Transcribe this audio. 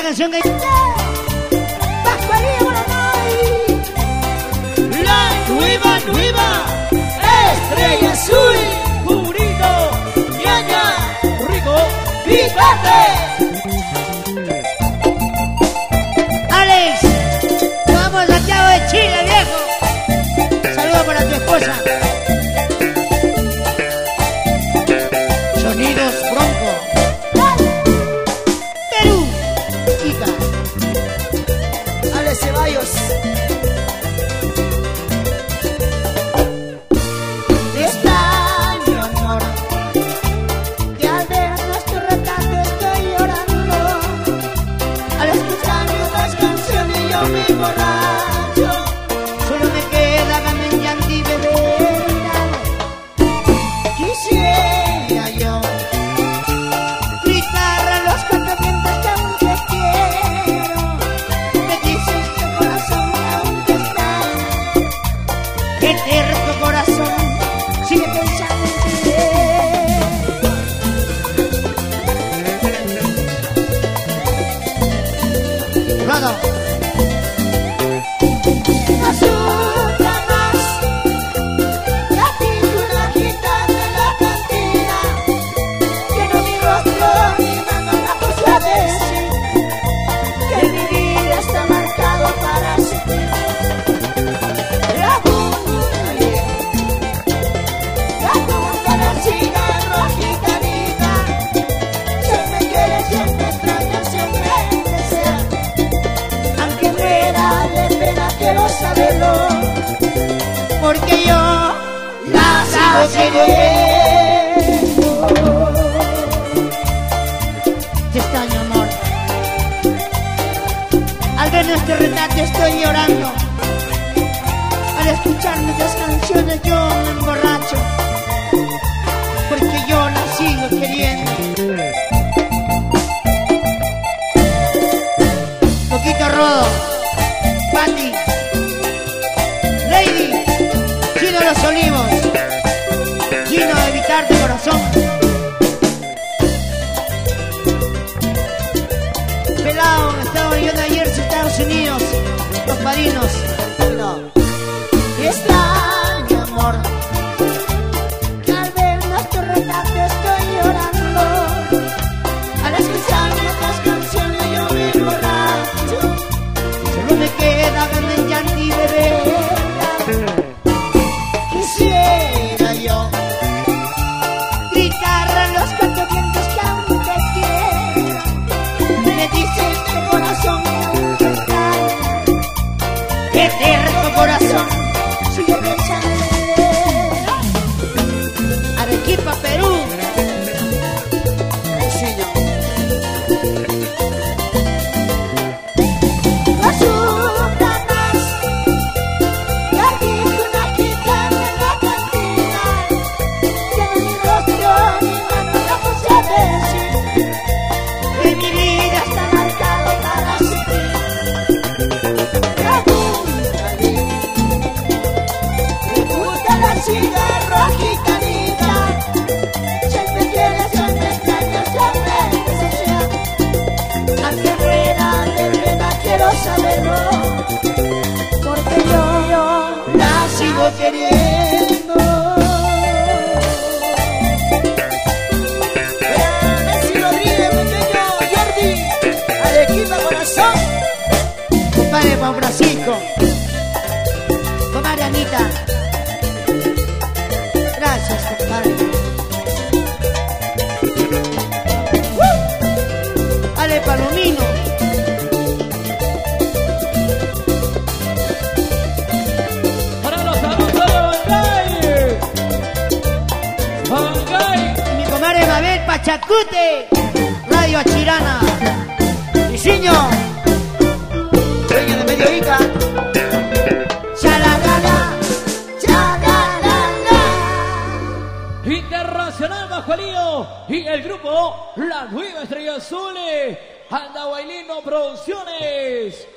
canción que... La nueva estrella azul, purito, ñaña, rico, picante. Alex, vamos a Santiago de Chile, viejo. Saludos para tu esposa. Sonidos Bronco. Perú, Ica. Alex Ceballos. Extraño amor, que al ver nuestro retrato estoy llorando. Al escuchar nuestras canciones yo me emborracho. Solo me queda ganar en llanto y beber. Quisiera yo gritar a los cantamientos que aún te quiero. Me dices que corazón aún te extraño. Qué terco corazón. Sigue pensando en ti. Rodo. No sufra más, la pintura gitana en la cantina. Lleno mi rostro, mi mano la puse a decir que mi vida está marcado para siempre. La cigarro gitanita, siempre quiere, siempre extraña, siempre desea. Aunque muera de pena quiero saberlo, porque yo la sigo queriendo. Te extraño, amor. Al ver nuestro retrato estoy llorando. Al escuchar nuestras canciones yo me emborracho, porque yo la sigo queriendo. Poquito Rodo, Pati, Lady, Chino Los Olivos, Chino de Evitar de Corazón, Pelado, estaba viviendo ayer en Estados Unidos, los padrinos. No. Extraño amor, que al ver nuestro retrato estoy llorando. Al escuchar nuestras canciones yo me emborracho. Solo me queda verme en llanto y beber. Quisiera yo Gritar a los cantamientos que aún te quiero. Me dices que corazón aún te extraña. que terco corazón. Sigue pensando en Arequipa, Perú. no sufra más, ya dijo una gitana en la cantina. Lleno mi rostro, mi mano la puse a decir que mi vida está marcado para siempre. Pregúntale al cigarro gitanita, siempre quiere, siempre extraña, siempre desea. Aunque muera de pena quiero saberlo, porque yo la sigo queriendo. Messi Rodríguez, pequeño Jordi, Arequipa, corazón. Compadre Juan Francisco. Comadre Anita. Gracias, compadre. Ale Palomino. Para los amigos de Bangay. Mi comadre Mabel Pachacute. Radio Achirana. Diseño. Dueño de Medio Ica. Chalalala, chalalala. Internacional Bajo el Lío y el grupo La Nueva Estrella Azul. Anda Bailino Producciones.